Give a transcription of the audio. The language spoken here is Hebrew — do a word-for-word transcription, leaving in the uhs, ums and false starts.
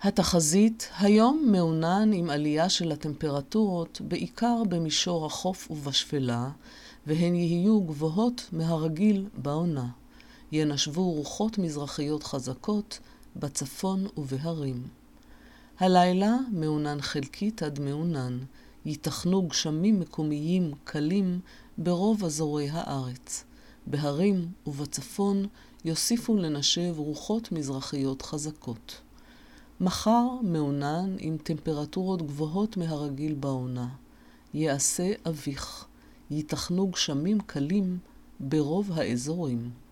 התחזית היום מעונן עם עלייה של הטמפרטורות בעיקר במישור החוף ובשפלה, והן יהיו גבוהות מהרגיל בעונה. ינשבו רוחות מזרחיות חזקות בצפון ובהרים. הלילה מעונן חלקית עד מעונן, ייתכנו גשמים מקומיים קלים ברוב אזורי הארץ. בהרים ובצפון יוסיפו לנשב רוחות מזרחיות חזקות. מחר מעונן עם טמפרטורות גבוהות מהרגיל בעונה. יעשה אביך, ייתכנו גשמים קלים ברוב האזורים.